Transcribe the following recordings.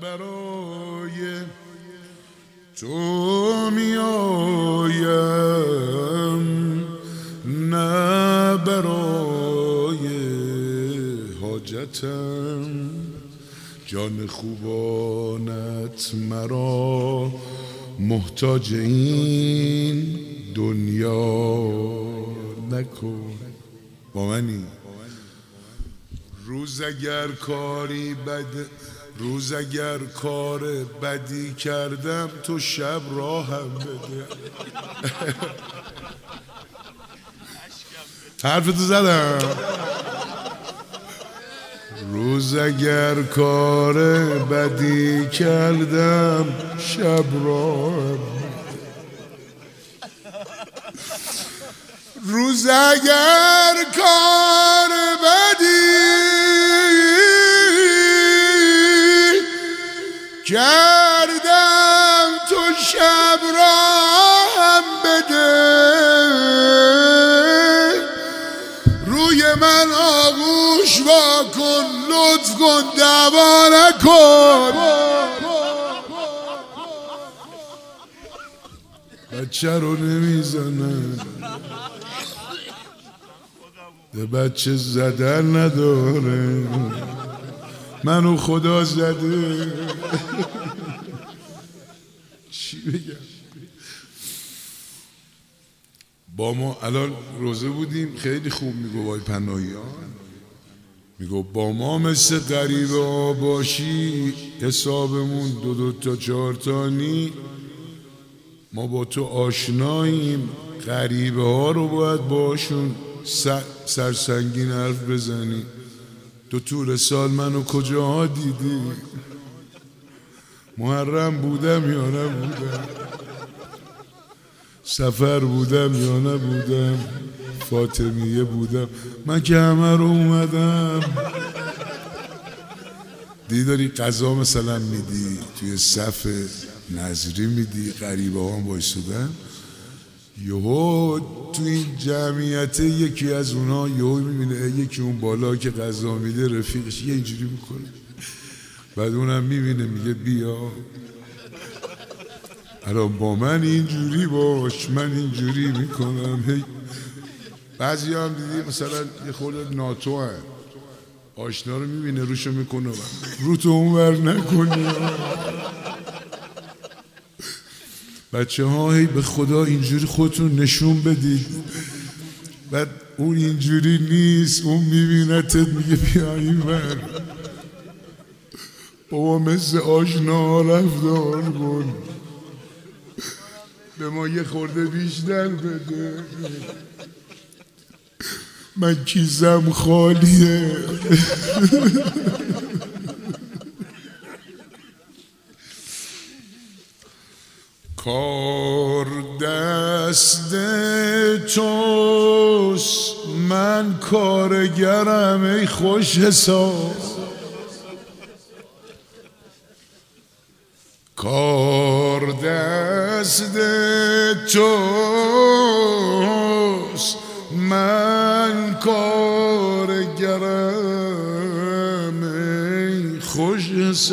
برای تو میایم، نه برای حاجتم. جان خوبانت مرا محتاج این دنیا نکن. با منی روز اگر کار بدی کردم تو شب راهم بده. حرفتو زدم. روز اگر کار بدی کردم شب راهم بده. روز اگر کار بدی کردم تو شب راهم بده. روی من آغوش وا کن، لطف کن دعوا نکن. بچه رو نمیزنن، به بچه زدن نداره، منو خدا زده. چی بگم؟ با ما الان روزه بودیم، خیلی خوب میگو وای پناهیان، میگو با ما مثل غریبه ها باشی حسابمون دو تا 4 تا نی. ما با تو آشناییم، غریبه ها رو باید باشون سرسنگین حرف بزنی. تو طول سال منو کجاها دیدی؟ محرم بودم یا نبودم؟ سفر بودم یا نبودم؟ فاطمیه بودم؟ من که همه رو اومدم. دیداری غذا مثلا میدی توی صف نظری میدی، غریبه ها هم بایستودن، یهو تو این جمعیت یکی از اونا یهو میبینه یکی اون بالا که غذا میده رفیقش یه اینجوری میکنه، بعد اونم میبینه میگه بیا الان با من اینجوری باش، من اینجوری میکنم. هی بعضی هم دیدی مثلا یه خورده ناتو هم آشنا رو میبینه روشو میکنه رو تو اونور نکنی. بچه ها هی به خدا اینجوری خودتون نشون بدید. بعد اون اینجوری نیست، اون میبینتت میگه بیا اینور، بابا مثل آشنا رفتار کن، به ما یه خورده بیشتر بده، من کیسم خالیه. کار دست توست من کارگرم ای خوش حساب. کار دست توست من کارگرم ای خوش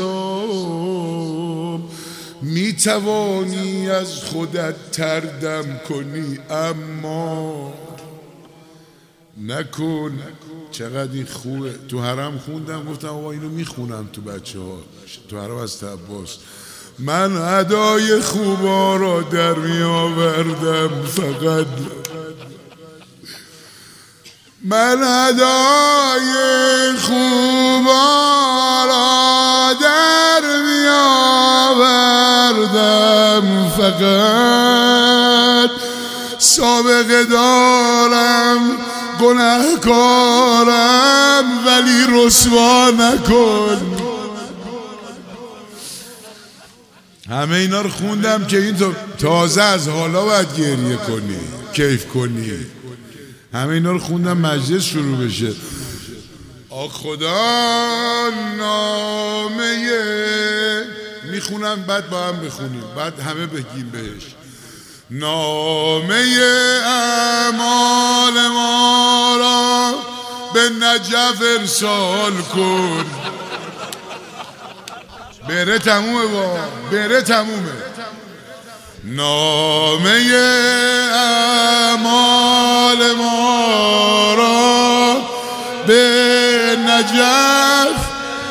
حساب. می توانی از خودت تردم کنی اما نکن. چقدر این خوبه. تو حرم خوندم، گفتم آقا اینو میخونم تو بچه ها، تو حرم از عباس. من ادای خوبا را در می آوردم فقط، من ادای خوبا را در می آوردم فقط. سابقه دارم گناهکارم ولی رسوا نکن. همه اینا رو خوندم که این تو تازه از حالا باید گریه کنی، کیف کنی. همه اینا رو خوندم مجلس شروع بشه. آخ خدا نامه میخونم بعد با هم بخونیم، بعد همه بگیم بهش. نامه اعمال ما را به نجف ارسال کن، بره تمومه بره تمومه. نامه اعمال ما را به نجف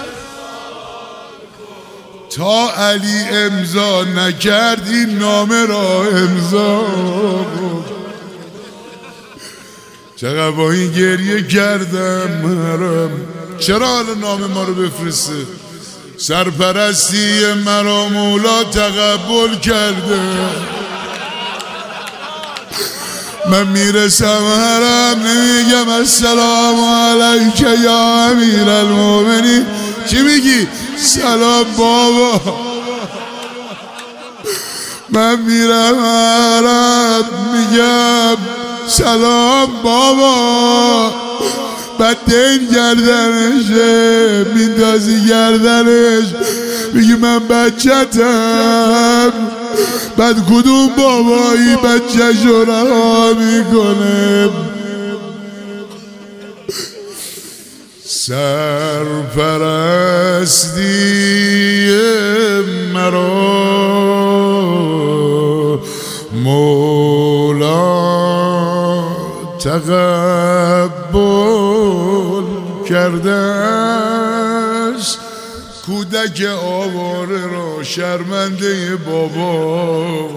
تا علی امضا نکرد این نامه را امضا. چقدر با این گریه کردم مرم. چرا حالا نامه ما رو بفرسته؟ سرپرستی مرا مولا تقبل کرده. من میرسم حرم نمیگم السلام علیک یا امیر المؤمنین. چی میگی؟ سلام بابا. من میرم حرم میگم سلام بابا. بعد دین گردنشه میندازی گردنش میگی من بچه‌تم. بعد کدوم بابایی بچه‌ش رو رها میکنه؟ سرپرستی مرا مولا تقبل کرده است. کودک آواره را شرمنده بابا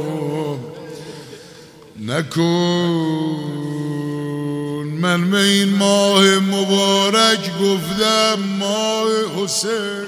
نکن. من به این ماه مبارک گفتم ماه حسین.